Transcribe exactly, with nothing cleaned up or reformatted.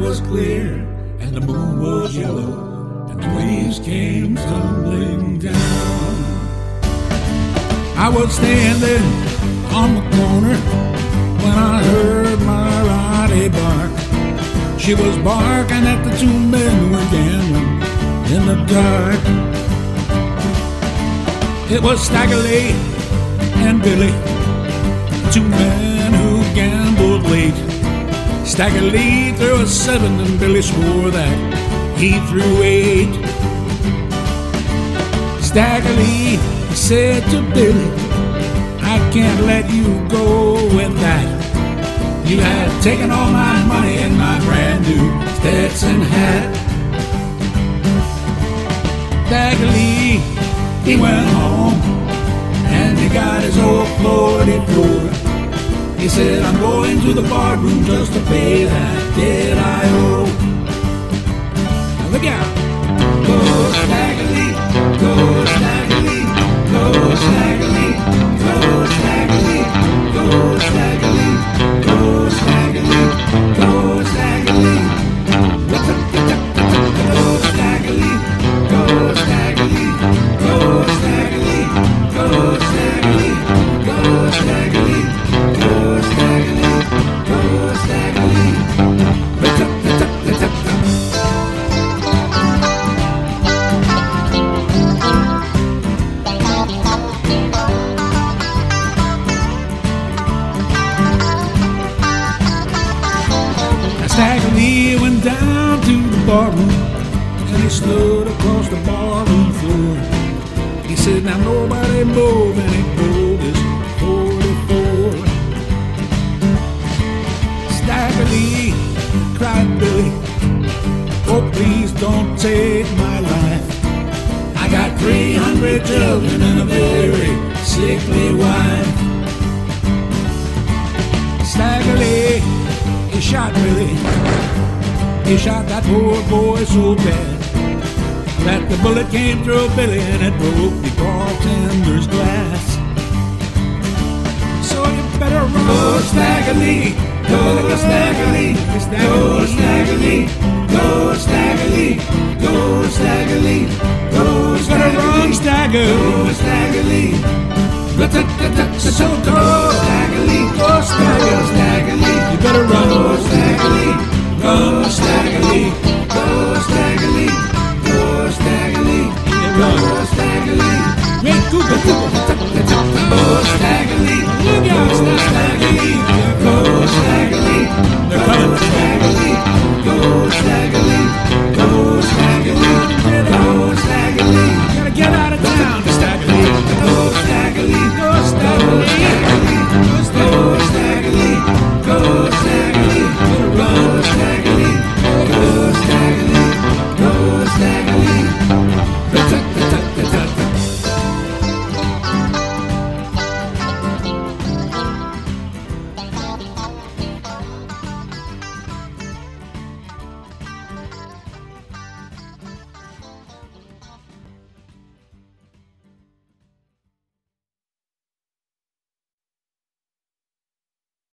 was clear, and the moon was yellow, and the waves came tumbling down. I was standing on the corner when I heard my Roddy bark. She was barking at the two men who were gambling in the dark. It was Stagger Lee and Billy, two men who gambled late. Stagger Lee threw a seven and Billy swore that he threw eight. Stagger Lee said to Billy, I can't let you go with that. You have taken all my money and my brand new Stetson hat. Stagger Lee, he went home and he got his old forty-four. He said, I'm going to the bar room just to pay that debt I owe. Now look out. Go Stagger Lee, go Stagger Lee, go Stagger Lee, go Stagger Lee, go Stagger Lee, go Stagger Lee, go Stagger Lee. What's up, what's up, what's up? Go Stagger Lee, go Stagger Lee, go Stagger Lee, go Stagger Lee, go Stagger Lee. Go Stagger Lee, go Stagger Lee. Let's up, let's up, let's up. Stagger Lee went down to the barroom and he stood across the barroom floor. He said, now nobody move, and he pulled his forty-four. Stagger Lee, cried Billy, oh please don't take my life. I got three hundred children and a very sickly wife. Stagger Lee, he shot Billy. He shot that poor boy so bad that the bullet came through Billy and it broke the bartender's glass. So you better run. Go Stagger Lee, go Stagger Lee, go Stagger Lee, go Stagger Lee, go Stagger Lee, go Stagger Lee, go Stagger Lee. So go